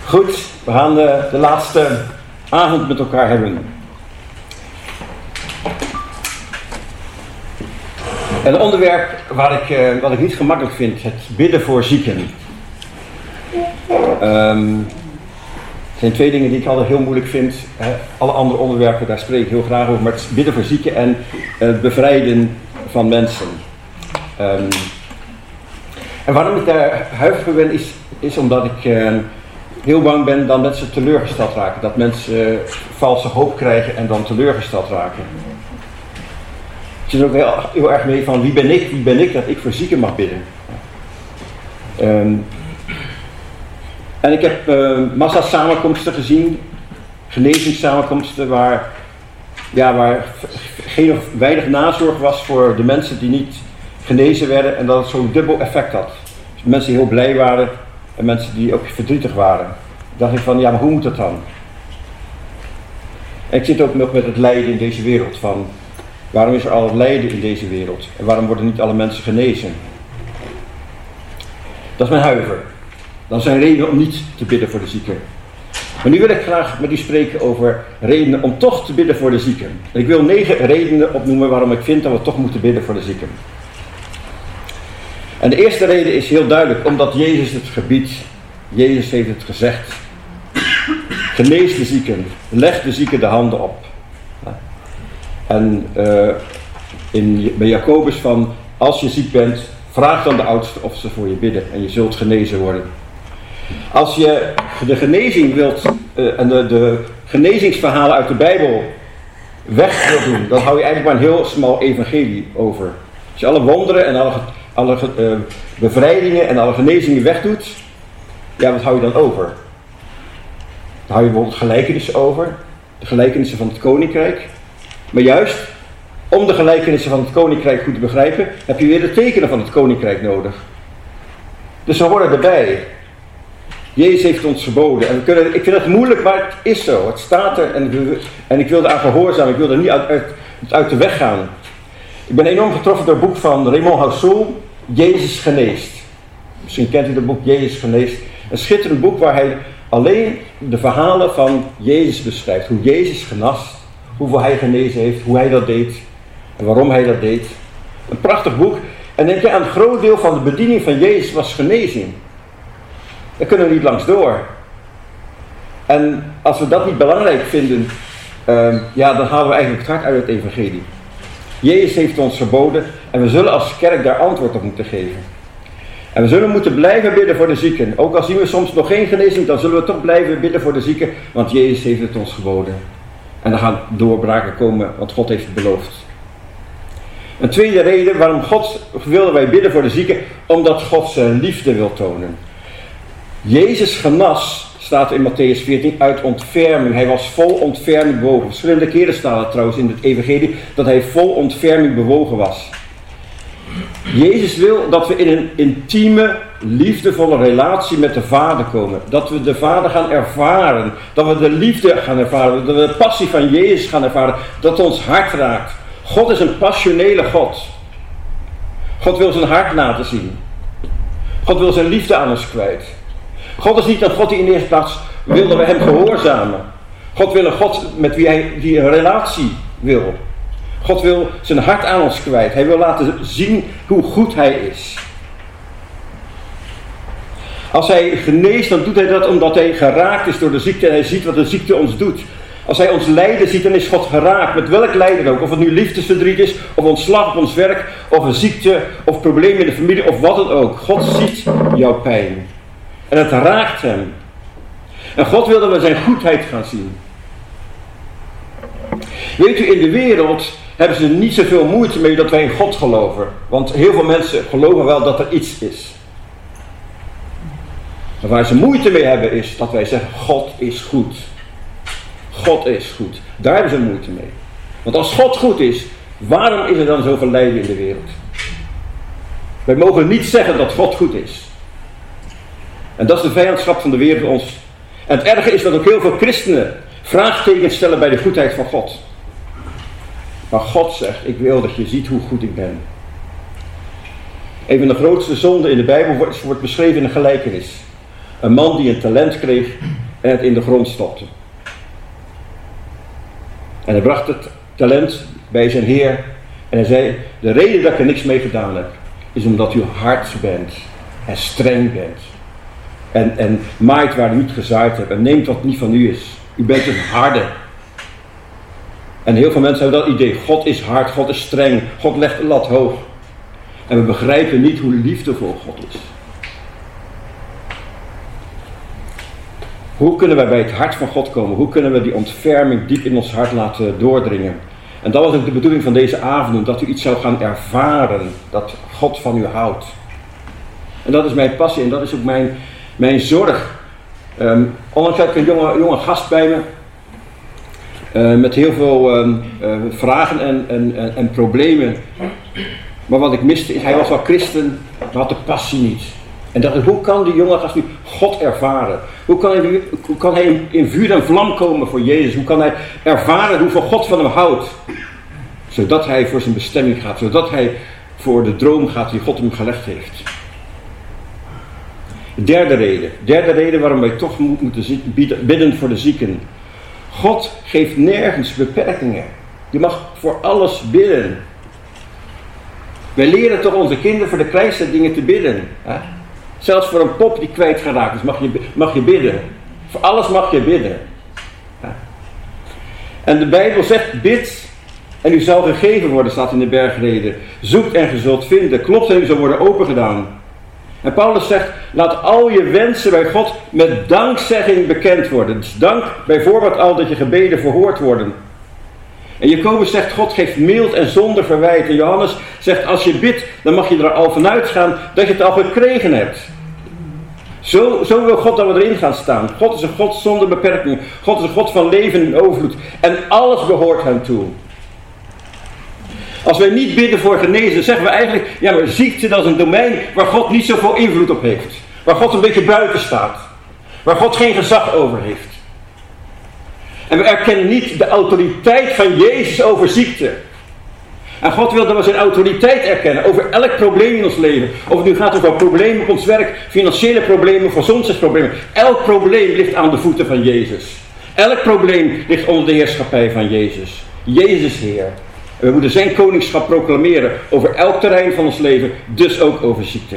Goed, we gaan de laatste avond met elkaar hebben. Een onderwerp wat ik niet gemakkelijk vind, het bidden voor zieken. Er zijn twee dingen die ik altijd heel moeilijk vind. Alle andere onderwerpen, daar spreek ik heel graag over, maar het is bidden voor zieken en het bevrijden van mensen. En waarom ik daar huiverig voor ben, is omdat ik heel bang ben dat mensen teleurgesteld raken. Dat mensen valse hoop krijgen en dan teleurgesteld raken. Ik zit er ook heel erg mee van wie ben ik dat ik voor zieken mag bidden. En ik heb massa samenkomsten gezien, genezingssamenkomsten waar geen of weinig nazorg was voor de mensen die niet genezen werden en dat het zo'n dubbel effect had. Dus mensen die heel blij waren en mensen die ook verdrietig waren. Dacht ik van, ja, maar hoe moet dat dan? En ik zit ook nog met het lijden in deze wereld van, waarom is er al het lijden in deze wereld? En waarom worden niet alle mensen genezen? Dat is mijn huiver. Dan zijn redenen om niet te bidden voor de zieken. Maar nu wil ik graag met u spreken over redenen om toch te bidden voor de zieken. En ik wil 9 redenen opnoemen waarom ik vind dat we toch moeten bidden voor de zieken. En de eerste reden is heel duidelijk, omdat Jezus het gebiedt. Jezus heeft het gezegd. Genees de zieken, leg de zieken de handen op. En bij Jacobus van, als je ziek bent, vraag dan de oudsten of ze voor je bidden en je zult genezen worden. Als je de genezing wilt en de genezingsverhalen uit de Bijbel weg wilt doen, dan hou je eigenlijk maar een heel smal evangelie over. Als je alle wonderen en alle bevrijdingen en alle genezingen wegdoet, ja, wat hou je dan over? Dan hou je bijvoorbeeld gelijkenissen over, de gelijkenissen van het koninkrijk. Maar juist, om de gelijkenissen van het koninkrijk goed te begrijpen, heb je weer de tekenen van het koninkrijk nodig. Dus ze horen erbij. Jezus heeft ons verboden. En ik vind het moeilijk, maar het is zo. Het staat er en ik wil eraan gehoorzamen. Ik wil er niet uit de weg gaan. Ik ben enorm getroffen door het boek van Raymond Houssou, Jezus geneest. Misschien kent u dat boek, Jezus geneest. Een schitterend boek waar hij alleen de verhalen van Jezus beschrijft. Hoe Jezus genast, hoeveel hij genezen heeft, hoe hij dat deed en waarom hij dat deed. Een prachtig boek. En denk je aan een groot deel van de bediening van Jezus was genezing. Daar kunnen we niet langs door. En als we dat niet belangrijk vinden, dan halen we eigenlijk het hart uit het evangelie. Jezus heeft ons verboden en we zullen als kerk daar antwoord op moeten geven. En we zullen moeten blijven bidden voor de zieken. Ook al zien we soms nog geen genezing, dan zullen we toch blijven bidden voor de zieken, want Jezus heeft het ons geboden. En er gaan doorbraken komen, want God heeft het beloofd. Een tweede reden waarom willen wij bidden voor de zieken, omdat God zijn liefde wil tonen. Jezus genas, staat in Mattheüs 14, uit ontferming. Hij was vol ontferming bewogen. Verschillende keren staat het trouwens in het evangelie dat hij vol ontferming bewogen was. Jezus wil dat we in een intieme, liefdevolle relatie met de Vader komen. Dat we de Vader gaan ervaren. Dat we de liefde gaan ervaren. Dat we de passie van Jezus gaan ervaren. Dat ons hart raakt. God is een passionele God. God wil zijn hart laten zien. God wil zijn liefde aan ons kwijt. God is niet een God die in de eerste plaats wil dat we hem gehoorzamen. God wil een God met wie hij een relatie wil. God wil zijn hart aan ons kwijt. Hij wil laten zien hoe goed hij is. Als hij geneest, dan doet hij dat omdat hij geraakt is door de ziekte en hij ziet wat de ziekte ons doet. Als hij ons lijden ziet, dan is God geraakt. Met welk lijden ook. Of het nu liefdesverdriet is, of ontslag op ons werk, of een ziekte, of problemen in de familie, of wat dan ook. God ziet jouw pijn. En het raakt hem. En God wil dat we zijn goedheid gaan zien. Weet u, in de wereld hebben ze niet zoveel moeite mee dat wij in God geloven. Want heel veel mensen geloven wel dat er iets is. Maar waar ze moeite mee hebben is dat wij zeggen, God is goed. God is goed. Daar hebben ze moeite mee. Want als God goed is, waarom is er dan zoveel lijden in de wereld? Wij mogen niet zeggen dat God goed is. En dat is de vijandschap van de wereld ons. En het erge is dat ook heel veel christenen vraagtekens stellen bij de goedheid van God. Maar God zegt, ik wil dat je ziet hoe goed ik ben. Een van de grootste zonden in de Bijbel wordt beschreven in een gelijkenis. Een man die een talent kreeg en het in de grond stopte. En hij bracht het talent bij zijn heer en hij zei, de reden dat ik er niks mee gedaan heb, is omdat u hard bent en streng bent. En maait waar u niet gezaaid hebt en neemt wat niet van u is. U bent een harde. En heel veel mensen hebben dat idee, God is hard, God is streng, God legt de lat hoog. En we begrijpen niet hoe liefdevol God is. Hoe kunnen wij bij het hart van God komen? Hoe kunnen we die ontferming diep in ons hart laten doordringen? En dat was ook de bedoeling van deze avond, dat u iets zou gaan ervaren, dat God van u houdt. En dat is mijn passie en dat is ook mijn zorg. Onlangs had ik een jonge gast bij me, met heel veel vragen en problemen. Maar wat ik miste is, hij was wel christen, maar had de passie niet. En dacht ik, hoe kan die jonge gast nu God ervaren? Hoe kan hij in vuur en vlam komen voor Jezus? Hoe kan hij ervaren hoeveel God van hem houdt? Zodat hij voor zijn bestemming gaat, zodat hij voor de droom gaat die God hem gelegd heeft. Derde reden waarom wij toch moeten bidden voor de zieken. God geeft nergens beperkingen. Je mag voor alles bidden. Wij leren toch onze kinderen voor de kleinste dingen te bidden. Hè? Zelfs voor een pop die kwijtgeraakt is mag je bidden. Voor alles mag je bidden. Ja. En de Bijbel zegt, bid en u zal gegeven worden, staat in de bergreden. Zoekt en ge zult vinden, klopt en u zal worden opengedaan. En Paulus zegt, laat al je wensen bij God met dankzegging bekend worden. Dus dank bijvoorbeeld al dat je gebeden verhoord worden. En Jacobus zegt, God geeft mild en zonder verwijt. En Johannes zegt, als je bidt, dan mag je er al vanuit gaan dat je het al gekregen hebt. Zo wil God dat we erin gaan staan. God is een God zonder beperkingen. God is een God van leven en overvloed. En alles behoort hem toe. Als wij niet bidden voor genezen, zeggen we eigenlijk, ja, maar ziekte, dat is een domein waar God niet zoveel invloed op heeft. Waar God een beetje buiten staat. Waar God geen gezag over heeft. En we erkennen niet de autoriteit van Jezus over ziekte. En God wil dat we zijn autoriteit erkennen over elk probleem in ons leven. Of het nu gaat over problemen op ons werk, financiële problemen, gezondheidsproblemen. Elk probleem ligt aan de voeten van Jezus. Elk probleem ligt onder de heerschappij van Jezus. Jezus is Heer. En we moeten zijn koningschap proclameren over elk terrein van ons leven, dus ook over ziekte.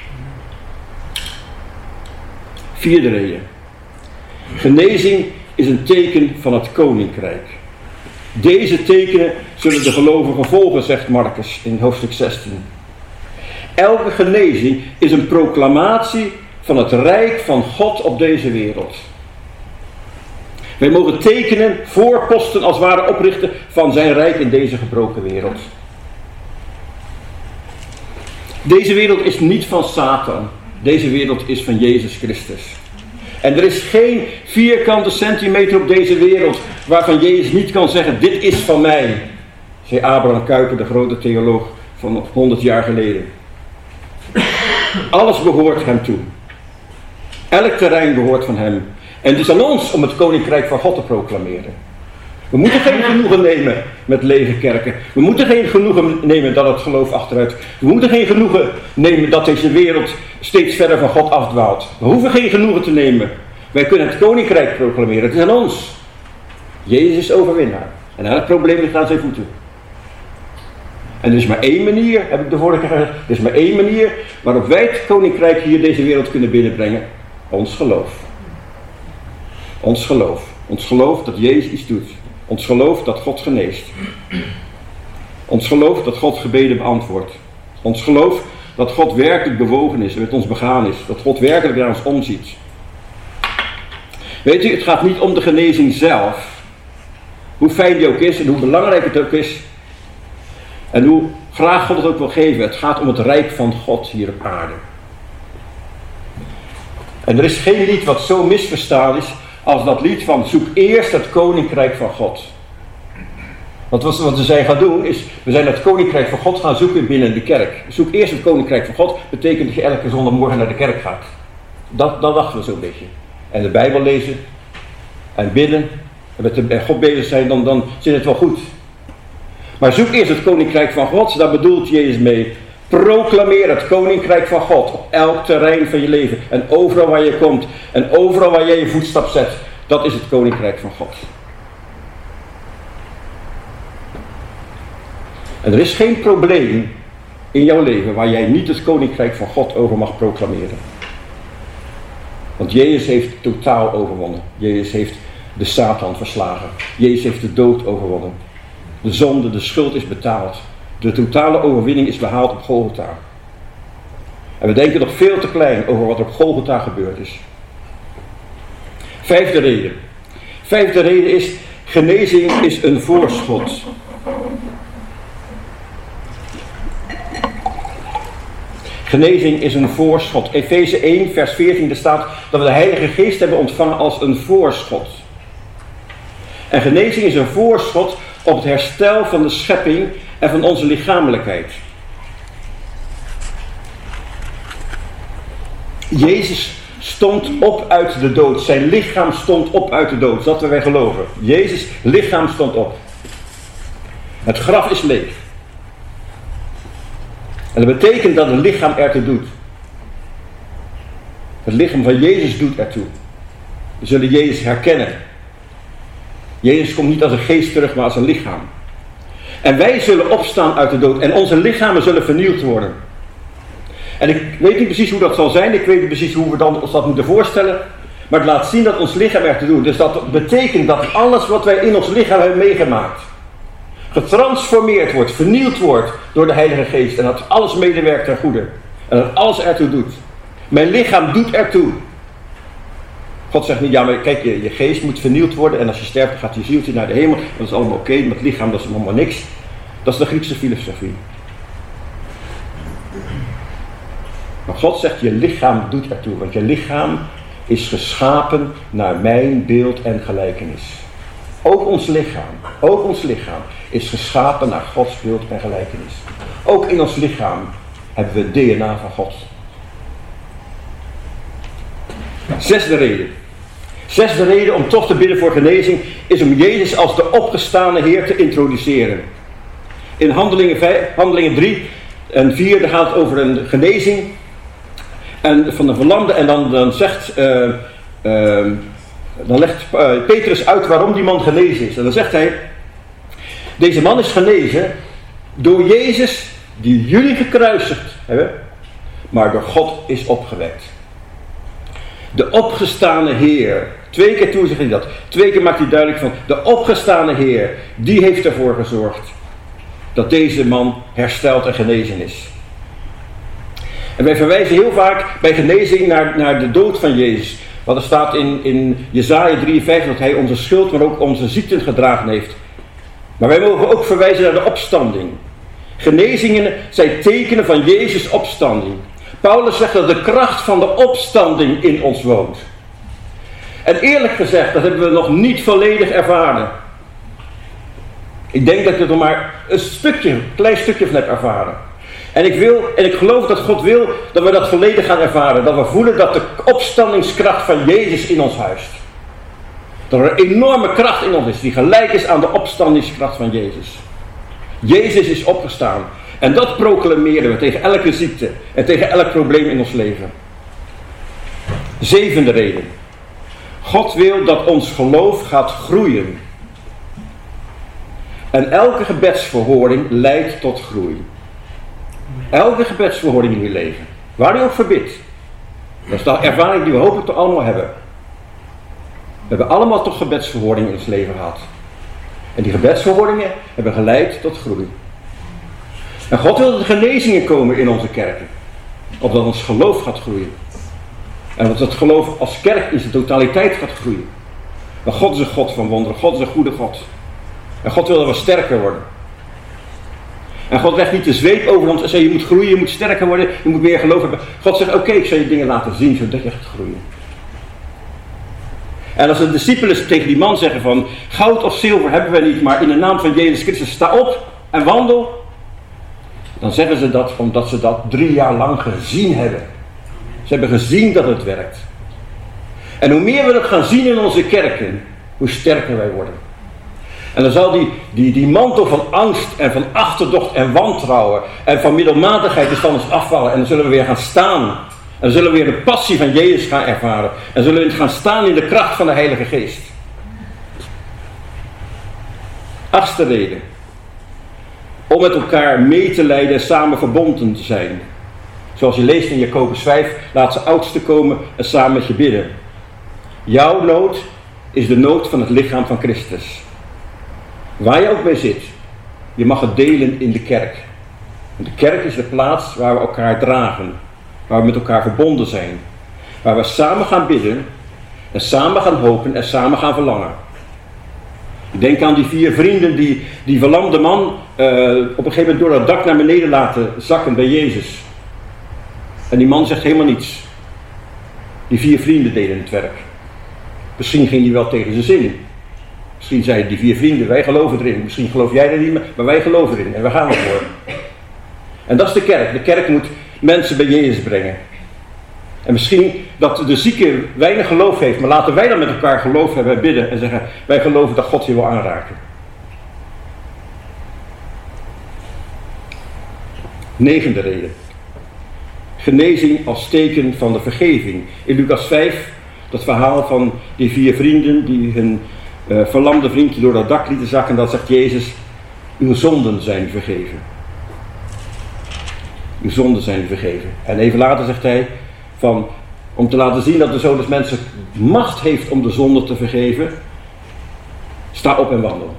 Vierde reden. Genezing is een teken van het koninkrijk. Deze tekenen zullen de gelovigen volgen, zegt Marcus in hoofdstuk 16. Elke genezing is een proclamatie van het rijk van God op deze wereld. Wij mogen tekenen, voorposten als het ware oprichten van zijn rijk in deze gebroken wereld. Deze wereld is niet van Satan. Deze wereld is van Jezus Christus. En er is geen vierkante centimeter op deze wereld waarvan Jezus niet kan zeggen, dit is van mij. Zei Abraham Kuyper, de grote theoloog van 100 jaar geleden. Alles behoort hem toe. Elk terrein behoort van hem. En het is aan ons om het koninkrijk van God te proclameren. We moeten geen genoegen nemen met lege kerken. We moeten geen genoegen nemen dat het geloof achteruit. We moeten geen genoegen nemen dat deze wereld steeds verder van God afdwaalt. We hoeven geen genoegen te nemen. Wij kunnen het koninkrijk proclameren. Het is aan ons. Jezus is overwinnaar. En elk probleem ligt aan zijn voeten. En er is maar één manier, heb ik de vorige keer gezegd, er is maar één manier waarop wij het koninkrijk hier deze wereld kunnen binnenbrengen. Ons geloof. Ons geloof. Ons geloof dat Jezus iets doet. Ons geloof dat God geneest. Ons geloof dat God gebeden beantwoordt. Ons geloof dat God werkelijk bewogen is en met ons begaan is. Dat God werkelijk naar ons omziet. Weet u, het gaat niet om de genezing zelf. Hoe fijn die ook is en hoe belangrijk het ook is. En hoe graag God het ook wil geven. Het gaat om het rijk van God hier op aarde. En er is geen lied wat zo misverstaan is als dat lied van zoek eerst het koninkrijk van God. Want wat we zijn gaan doen is, we zijn het koninkrijk van God gaan zoeken binnen de kerk. Zoek eerst het koninkrijk van God, betekent dat je elke zondagmorgen naar de kerk gaat. Dat dachten we zo'n beetje. En de Bijbel lezen en bidden en met God bezig zijn, dan zit het wel goed. Maar zoek eerst het koninkrijk van God, daar bedoelt Jezus mee. Proclameer het koninkrijk van God op elk terrein van je leven. En overal waar je komt. En overal waar jij je voetstap zet. Dat is het koninkrijk van God. En er is geen probleem in jouw leven waar jij niet het koninkrijk van God over mag proclameren. Want Jezus heeft totaal overwonnen. Jezus heeft de Satan verslagen. Jezus heeft de dood overwonnen. De zonde, de schuld is betaald. De totale overwinning is behaald op Golgotha. En we denken nog veel te klein over wat er op Golgotha gebeurd is. Vijfde reden. Vijfde reden is, genezing is een voorschot. Genezing is een voorschot. Efeze 1 vers 14 er staat dat we de Heilige Geest hebben ontvangen als een voorschot. En genezing is een voorschot op het herstel van de schepping en van onze lichamelijkheid. Jezus stond op uit de dood. Zijn lichaam stond op uit de dood. Dat wij geloven. Jezus' lichaam stond op. Het graf is leeg. En dat betekent dat het lichaam ertoe doet. Het lichaam van Jezus doet ertoe. We zullen Jezus herkennen. Jezus komt niet als een geest terug, maar als een lichaam. En wij zullen opstaan uit de dood. En onze lichamen zullen vernieuwd worden. En ik weet niet precies hoe dat zal zijn. Ik weet niet precies hoe we ons dat moeten voorstellen. Maar het laat zien dat ons lichaam ertoe doet. Dus dat betekent dat alles wat wij in ons lichaam hebben meegemaakt, getransformeerd wordt, vernieuwd wordt door de Heilige Geest. En dat alles medewerkt ten goede. En dat alles ertoe doet. Mijn lichaam doet ertoe. God zegt niet, ja maar kijk, je geest moet vernieuwd worden. En als je sterft, dan gaat je zieltje naar de hemel. Dat is allemaal oké, maar het lichaam, dat is allemaal niks. Dat is de Griekse filosofie. Maar God zegt, je lichaam doet ertoe. Want je lichaam is geschapen naar mijn beeld en gelijkenis. Ook ons lichaam is geschapen naar Gods beeld en gelijkenis. Ook in ons lichaam hebben we het DNA van God. Zesde reden om toch te bidden voor genezing is om Jezus als de opgestane Heer te introduceren. In Handelingen 3 en 4 daar gaat het over een genezing en van de verlamde en dan legt Petrus uit waarom die man genezen is. En dan zegt hij, deze man is genezen door Jezus die jullie gekruisigd hebben, maar door God is opgewekt. De opgestane Heer. 2 keer toe zegt hij dat. 2 keer maakt hij duidelijk van, de opgestane Heer, die heeft ervoor gezorgd dat deze man hersteld en genezen is. En wij verwijzen heel vaak bij genezing naar de dood van Jezus. Want er staat in Jesaja 53 dat hij onze schuld, maar ook onze ziekten gedragen heeft. Maar wij mogen ook verwijzen naar de opstanding. Genezingen zijn tekenen van Jezus' opstanding. Paulus zegt dat de kracht van de opstanding in ons woont. En eerlijk gezegd, dat hebben we nog niet volledig ervaren. Ik denk dat ik het nog maar een klein stukje van heb ervaren. En ik geloof dat God wil dat we dat volledig gaan ervaren. Dat we voelen dat de opstandingskracht van Jezus in ons huist. Dat er een enorme kracht in ons is die gelijk is aan de opstandingskracht van Jezus. Jezus is opgestaan. En dat proclameren we tegen elke ziekte en tegen elk probleem in ons leven. 7e reden. God wil dat ons geloof gaat groeien. En elke gebedsverhoring leidt tot groei. Elke gebedsverhoring in je leven, waar je ook voor bidt. Dat is de ervaring die we hopelijk toch allemaal hebben. We hebben allemaal toch gebedsverhoringen in ons leven gehad. En die gebedsverhoringen hebben geleid tot groei. En God wil dat er genezingen komen in onze kerken. Opdat ons geloof gaat groeien. En dat het geloof als kerk in zijn totaliteit gaat groeien. Maar God is een God van wonderen. God is een goede God. En God wil dat we sterker worden. En God legt niet de zweep over ons en zegt je moet groeien, je moet sterker worden, je moet meer geloof hebben. God zegt oké, ik zal je dingen laten zien zodat je gaat groeien. En als de discipelen tegen die man zeggen van goud of zilver hebben we niet, maar in de naam van Jezus Christus sta op en wandel. Dan zeggen ze dat omdat ze dat 3 jaar lang gezien hebben. Ze hebben gezien dat het werkt. En hoe meer we dat gaan zien in onze kerken, hoe sterker wij worden. En dan zal die mantel van angst en van achterdocht en wantrouwen en van middelmatigheid is van ons afvallen. En dan zullen we weer gaan staan. En dan zullen we weer de passie van Jezus gaan ervaren. En zullen we gaan staan in de kracht van de Heilige Geest. 8e reden. Om met elkaar mee te lijden en samen verbonden te zijn. Zoals je leest in Jacobus 5, laat ze oudsten komen en samen met je bidden. Jouw nood is de nood van het lichaam van Christus. Waar je ook bij zit, je mag het delen in de kerk. En de kerk is de plaats waar we elkaar dragen, waar we met elkaar verbonden zijn. Waar we samen gaan bidden en samen gaan hopen en samen gaan verlangen. Ik denk aan die 4 vrienden die verlamde man op een gegeven moment door het dak naar beneden laten zakken bij Jezus. En die man zegt helemaal niets. Die 4 vrienden deden het werk. Misschien ging hij wel tegen zijn zin. Misschien zeiden die 4 vrienden, wij geloven erin. Misschien geloof jij er niet meer, maar wij geloven erin. En we gaan ervoor. En dat is de kerk. De kerk moet mensen bij Jezus brengen. En misschien dat de zieke weinig geloof heeft, maar laten wij dan met elkaar geloof hebben en bidden en zeggen, wij geloven dat God je wil aanraken. 9e reden. Genezing als teken van de vergeving. In Lucas 5, dat verhaal van die 4 vrienden die hun verlamde vriendje door dat dak lieten zakken, dat zegt Jezus, uw zonden zijn vergeven. Uw zonden zijn vergeven. En even later zegt hij, om te laten zien dat de Zoon des Mensen macht heeft om de zonde te vergeven, sta op en wandel.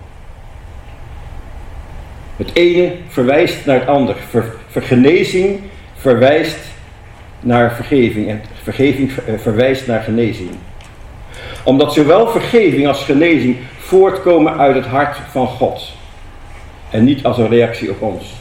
Het ene verwijst naar het ander. Genezing verwijst naar vergeving en vergeving verwijst naar genezing. Omdat zowel vergeving als genezing voortkomen uit het hart van God en niet als een reactie op ons.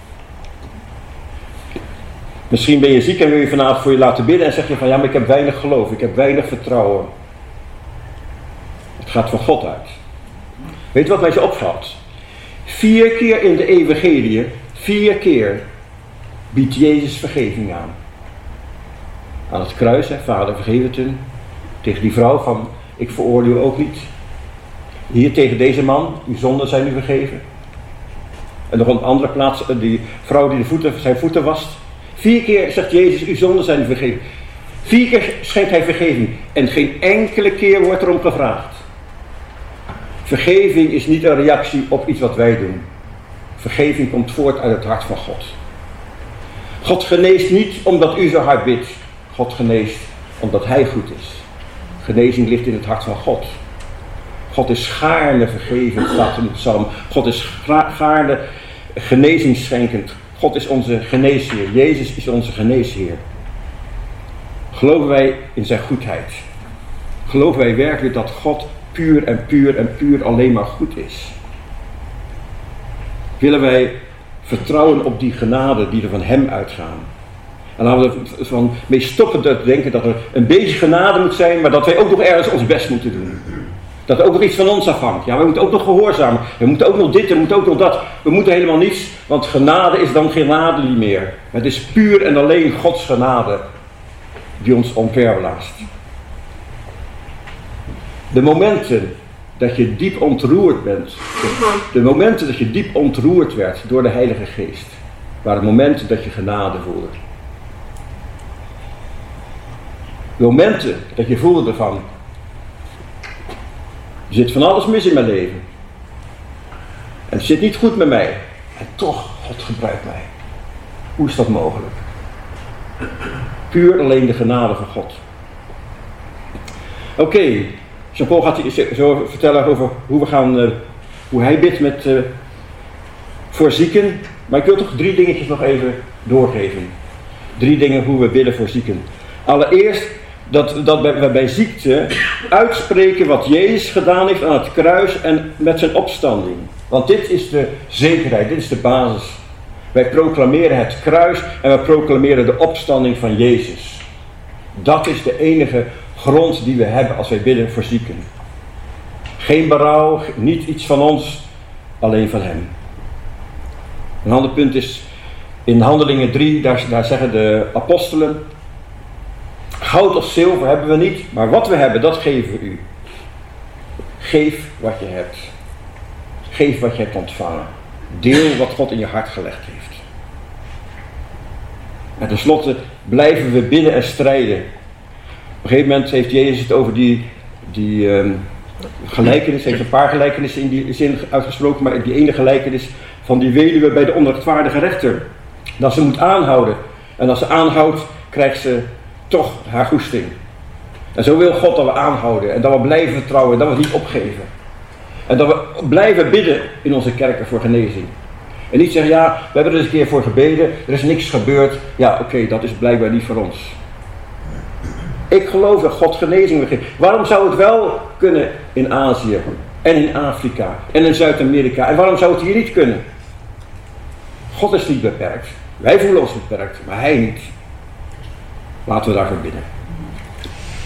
Misschien ben je ziek en wil je vanavond voor je laten bidden en zeg je van ja, maar ik heb weinig geloof, ik heb weinig vertrouwen. Het gaat van God uit. Weet je wat mij zo opvalt? 4 keer in de evangelie, 4 keer biedt Jezus vergeving aan. Aan het kruis, hè, Vader vergeef het hun. Tegen die vrouw van, ik veroordeel ook niet. Hier tegen deze man, uw zonden zijn u vergeven. En nog op een andere plaats, die vrouw die zijn voeten wast. 4 keer zegt Jezus, uw zonden zijn u vergeven. 4 keer schenkt hij vergeving. En geen enkele keer wordt erom gevraagd. Vergeving is niet een reactie op iets wat wij doen. Vergeving komt voort uit het hart van God. God geneest niet omdat u zo hard bidt. God geneest omdat hij goed is. Genezing ligt in het hart van God. God is gaarne vergevend, staat in de psalm. God is gaarne genezingsschenkend. God is onze geneesheer. Jezus is onze geneesheer. Geloven wij in zijn goedheid? Geloven wij werkelijk dat God puur en puur en puur alleen maar goed is? Willen wij vertrouwen op die genade die er van hem uitgaan? En laten we er van mee stoppen te denken dat er een beetje genade moet zijn, maar dat wij ook nog ergens ons best moeten doen. Dat er ook nog iets van ons afhangt. Ja, we moeten ook nog gehoorzamen. We moeten ook nog dit, we moeten ook nog dat. We moeten helemaal niets, want genade is dan genade niet meer. Het is puur en alleen Gods genade die ons omverblaast. De momenten dat je diep ontroerd bent, de momenten dat je diep ontroerd werd door de Heilige Geest, waren momenten dat je genade voelde. De momenten dat je voelde ervan, er zit van alles mis in mijn leven. En het zit niet goed met mij. En toch, God gebruikt mij. Hoe is dat mogelijk? Puur alleen de genade van God. Oké, Jean-Paul gaat zo vertellen over hoe hij bidt voor zieken. Maar ik wil toch 3 dingetjes nog even doorgeven. 3 dingen hoe we bidden voor zieken. Allereerst dat we bij ziekte uitspreken wat Jezus gedaan heeft aan het kruis en met zijn opstanding. Want dit is de zekerheid, dit is de basis. Wij proclameren het kruis en we proclameren de opstanding van Jezus. Dat is de enige grond die we hebben als wij bidden voor zieken. Geen berouw, niet iets van ons, alleen van hem. Een ander punt is, in Handelingen 3, daar zeggen de apostelen, goud of zilver hebben we niet, maar wat we hebben, dat geven we u. Geef wat je hebt. Geef wat je hebt ontvangen. Deel wat God in je hart gelegd heeft. En tenslotte blijven we bidden en strijden. Op een gegeven moment heeft Jezus het over die gelijkenis. Hij heeft een paar gelijkenissen in die zin uitgesproken. Maar die ene gelijkenis van die weduwe bij de onrechtvaardige rechter. Dat ze moet aanhouden. En als ze aanhoudt, krijgt ze toch haar goesting. En zo wil God dat we aanhouden. En dat we blijven vertrouwen. En dat we niet opgeven. En dat we blijven bidden in onze kerken voor genezing. En niet zeggen, ja, we hebben er eens een keer voor gebeden. Er is niks gebeurd. Ja, oké, dat is blijkbaar niet voor ons. Ik geloof dat God genezing wil geven. Waarom zou het wel kunnen in Azië en in Afrika en in Zuid-Amerika? En waarom zou het hier niet kunnen? God is niet beperkt. Wij voelen ons beperkt, maar Hij niet. Laten we daarvoor bidden.